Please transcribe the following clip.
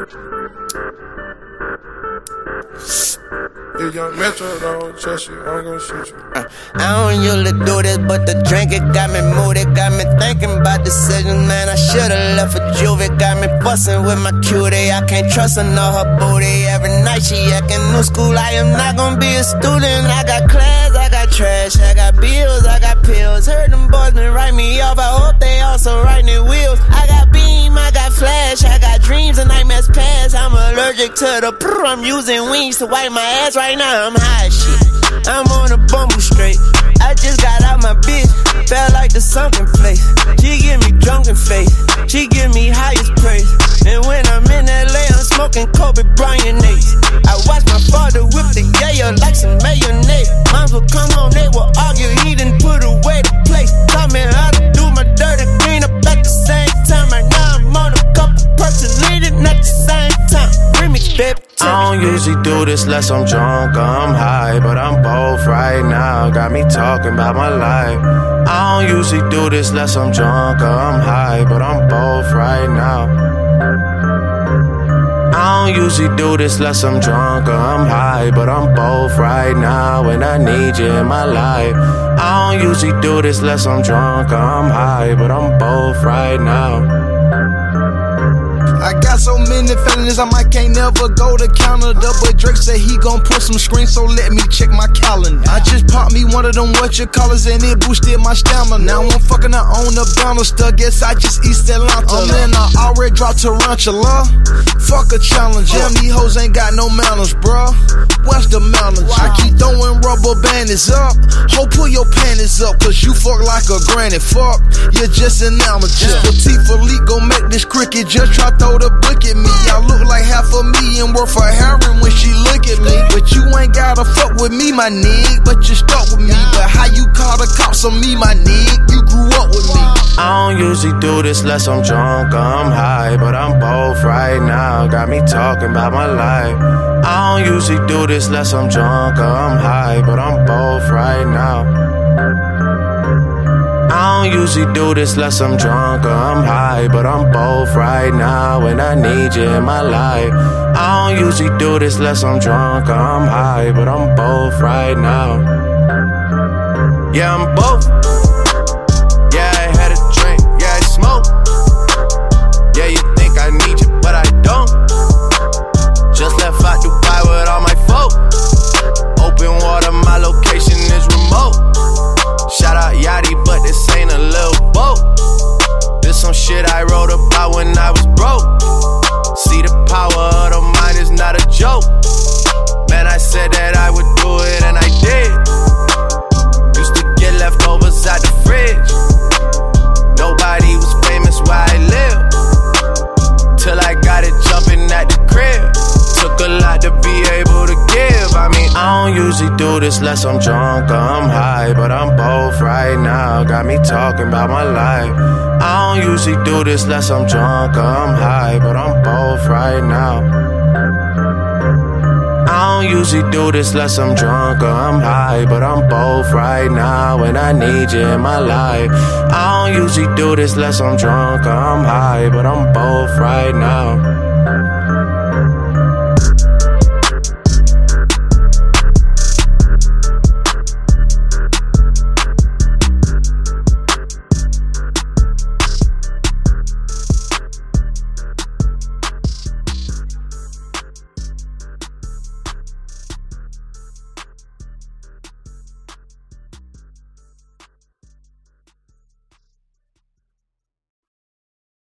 If young Metro don't trust you, I'm gon' shoot you. I don't usually do this, but the drink, it got me moody. Got me thinking about decisions, man, I should've left for Juvie. Got me fussing with my cutie, I can't trust her nor her booty. Every night she acting new school, I am not gonna be a student. I got class, I got trash, I got bills, I got pills. Heard them boys been write me off, I hope they also writing their wheels. I got beam, I got flash, I got dreams and nightmares past. I'm allergic to the prr, I'm using wings to wipe my ass right now, I'm high as shit. I'm on a bumble straight, I just got out my bitch, felt like the sunken place. She give me drunken face, she give me highest praise. And when I'm in LA, I'm smoking Kobe Bryant Ace. I watch my father whip the yayo like some mayonnaise. Moms would come home, they would argue, he didn't put away the place. Taught me how to do my dirty clean up at the same time. Right now I'm on a couple person leading at the same time. Remix, baby. I don't usually do this unless I'm drunk or I'm high, but I'm both right now, got me talking about my life. I don't usually do this unless I'm drunk or I'm high, but I'm both right now. I don't usually do this unless I'm drunk or I'm high, but I'm both right now, and I need you in my life. I don't usually do this unless I'm drunk or I'm high, but I'm both right now. I got so many felonies, I might can't never go to Canada. But Drake said he gon' put some screens, so let me check my calendar. I just popped me one of them whatchamacallits and it boosted my stamina. Now I'm fucking her on the Bannister, guess I just East Atlanta. And I already dropped Tarantula, fuck a challenge. Damn, these hoes ain't got no manners, bruh. What's the manners? I keep throwing rubber bandits up. Ho, pull your panties up, cause you fuck like a granny. Fuck, you're just an amateur. Latifah Lee gon' make this cricket, just try throw the book at me. I look like $500,000 worth of heroin when she look at me. But you ain't gotta fuck with me, my nig. But you stuck with me. But how you call the cops on me, my nig? You grew up with me. I don't usually do this unless I'm drunk or I'm high, but I'm both right now, got me talking about my life. I don't usually do this unless I'm drunk or I'm high, but I'm both right now. I don't usually do this unless I'm drunk or I'm high, but I'm both right now, and I need you in my life. I don't usually do this unless I'm drunk or I'm high, but I'm both right now. Yeah, I'm both. Yeah, I had a drink, yeah, I smoke. Yeah, you think I need you, but I don't. Just left out Dubai with all my folk. Open water, my location is remote. Shout out Yachty, but this ain't a little boat. This some shit I wrote about when I was broke. See, the power of the mind is not a joke. Man, I said that I would do it and I did. Used to get leftovers out the fridge. Nobody was famous where I live, till I got it jumping at the crib. Took a lot to be able to give. I mean, I don't usually do this unless I'm drunk or I'm high, but I'm both right now, got me talking about my life. I don't usually do this unless I'm drunk or I'm high, but I'm both right now. I don't usually do this unless I'm drunk or I'm high, but I'm both right now, and I need you in my life. I don't usually do this unless I'm drunk or I'm high, but I'm both right now.